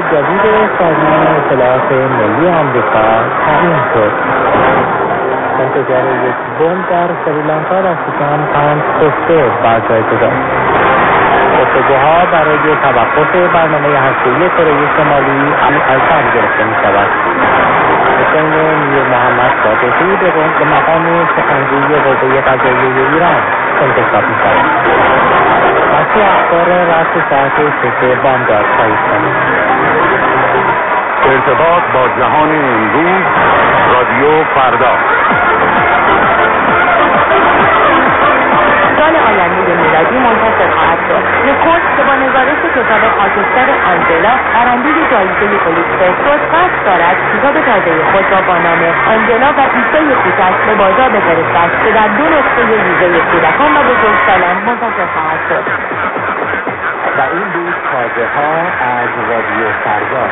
جدید سازمان اطلاعات ملی آمریکا تعیین شد. انفجار یک بمب در سریلانکا در سیستان 5 کشته بر جای گذاشت. گفتگوها برای توقف برنامه هسته‌ای کره شمالی از سر گرفته می‌شود. حسین میر محمد صادقی به مقام سخنگوی قوه قضاییه ایران انتخاب می‌شود. بخش اخبار رفت ساعت 6 بامداد خواهید شنید. ارتباط با جهان امروز، رادیو فردا. سال آینده میلادی منتشر خواهد شد. نیکولز که با نگارش کتاب خاکستر آنجلا برنده جایزه پولیتزر شد، قصد دارد کتاب تازه خود را با نام آنجلا و عیسی کوچک به بازار بفرستد که در 2 نسخه ویژه کودکان و بزرگسالان منتشر خواهد شد. و این بود تازه ها از رادیو فردا.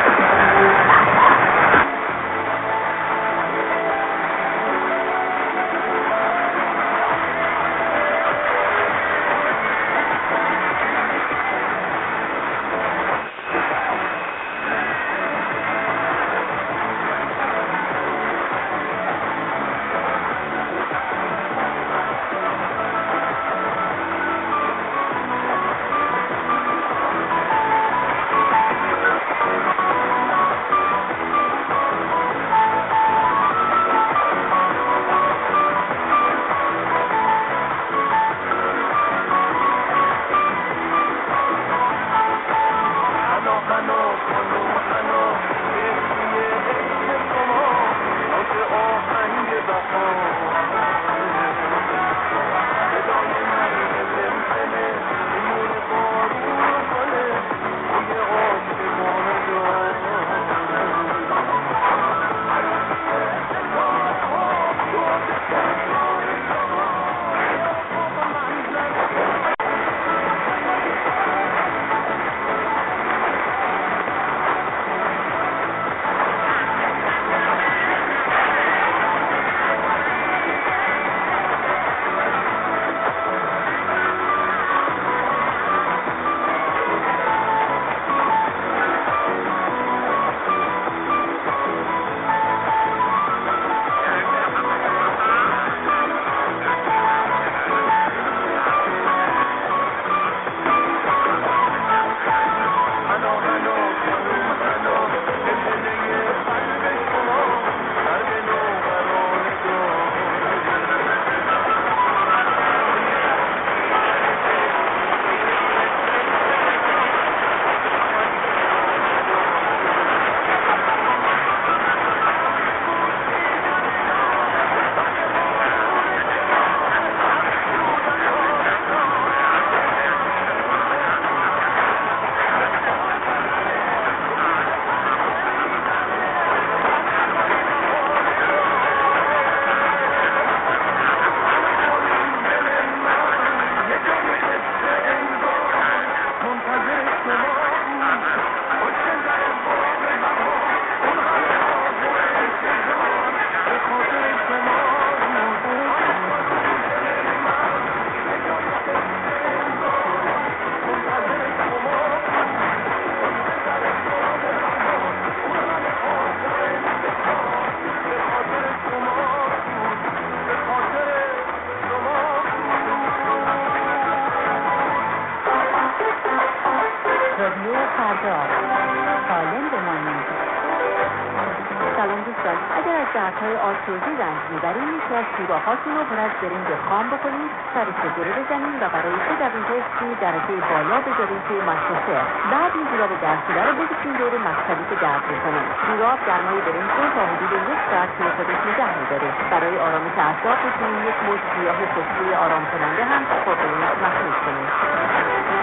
دردهای آرتروزی رنج میبرید، یکی از سوراخ‌هاتون رو پر از برنج خام بکنید، سرش رو گره بزنید و برای 3 دقیقه 30 درجه بالا بذارید توی مایکروفر. بعد این جوراب درد شده رو بکشید دور مقصدی که درد میکنه. جوراب گرمای برنج رو تا حدود 1 ساعت توی خودش نگه میداره. برای آرامش اعصاب میتونید 1 مشت گیاه خوشبوی آرام کننده هم خودتون مخلوط کنید.